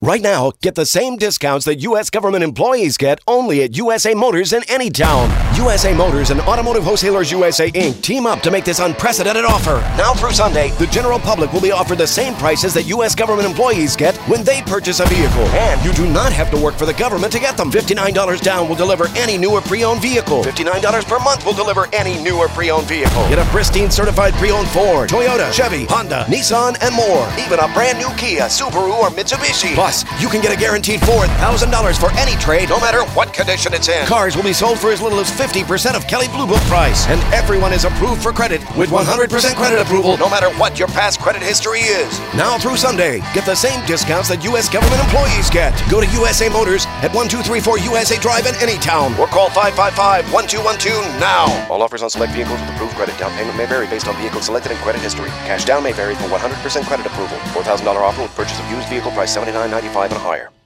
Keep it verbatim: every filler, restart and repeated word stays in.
Right now, get the same discounts that U S government employees get only at U S A Motors in any town. U S A Motors and Automotive Wholesalers U S A Incorporated team up to make this unprecedented offer. Now through Sunday, the general public will be offered the same prices that U S government employees get when they purchase a vehicle. And you do not have to work for the government to get them. fifty-nine dollars down will deliver any new or pre-owned vehicle. fifty-nine dollars per month will deliver any new or pre-owned vehicle. Get a pristine certified pre-owned Ford, Toyota, Chevy, Honda, Nissan, and more. Even a brand new Kia, Subaru, or Mitsubishi. Plus, you can get a guaranteed four thousand dollars for any trade, no matter what condition it's in. Cars will be sold for as little as fifty percent of Kelley Blue Book price. And everyone is approved for credit with one hundred percent credit approval, no matter what your past credit history is. Now through Sunday, get the same discounts that U S government employees get. Go to U S A Motors at one two three four U S A Drive in any town, or call five five five, one two one two now. All offers on select vehicles with approved credit. Down payment may vary based on vehicle selected and credit history. Cash down may vary for one hundred percent credit approval. four thousand dollars offer with purchase of used vehicle price seventy-nine ninety-five and higher.